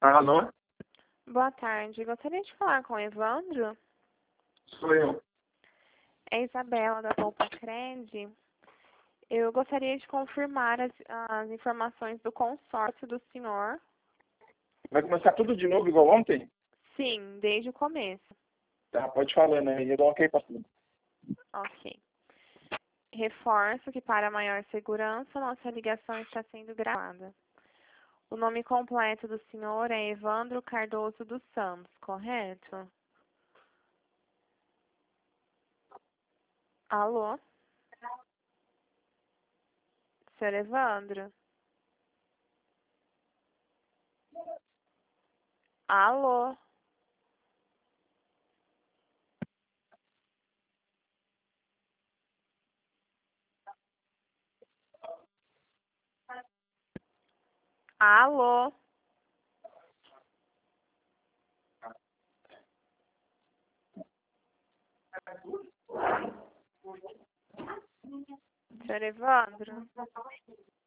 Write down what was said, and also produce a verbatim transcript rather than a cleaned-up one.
Alô? Boa tarde. Gostaria de falar com o Evandro. Sou eu. É Isabela, da Poupa Cred. Eu gostaria de confirmar as, as informações do consórcio do senhor. Vai começar tudo de novo igual ontem? Sim, desde o começo. Tá, pode falar, né? Eu dou ok pra tudo. Ok. Reforço que, para maior segurança, nossa ligação está sendo gravada. O nome completo do senhor é Evandro Cardoso dos Santos, correto? Alô? Senhor Evandro? Alô? Alô? Senhor Evandro?